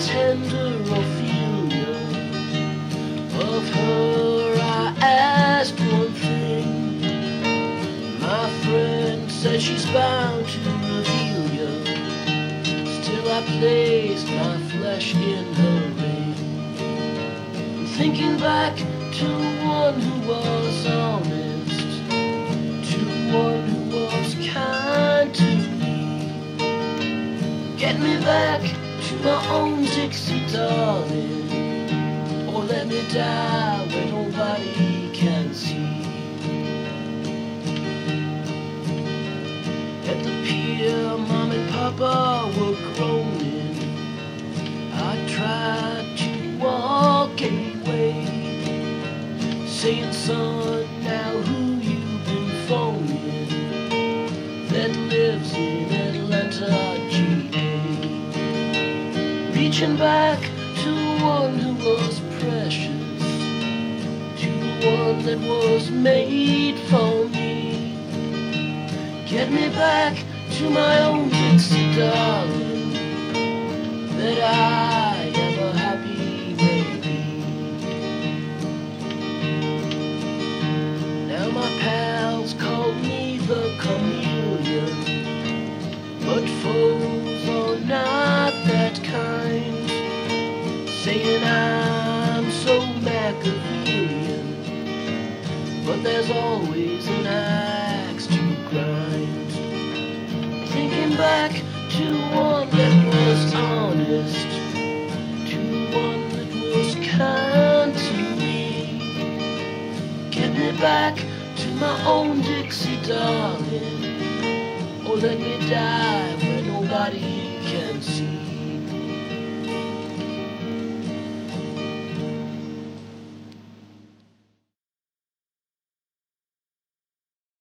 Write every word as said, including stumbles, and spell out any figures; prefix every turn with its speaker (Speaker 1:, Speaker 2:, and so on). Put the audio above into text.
Speaker 1: tender Ophelia. Of her I asked one thing. My friend says she's bound to reveal you. Still I placed my flesh in her ring. Thinking back to one who was honest, to one who was kind to me. Get me back to my own Dixie darling, or let me die where nobody can see. At the pier, Mom and Papa were groaning. I tried to walk away, saying, son, now who you been phoning? That lives in Atlanta, G A. Reaching back to one who was precious, to the one that was made for me. Get me back to my own Dixie darling, that I am a happy baby. Now my pals call me the chameleon, but foes are not that kind, saying I'm so Machiavellian, but there's always an axe to grind. Thinking back to one that was honest, to one that was kind to me. Get me back to my own Dixie darling, or let me die where nobody can see.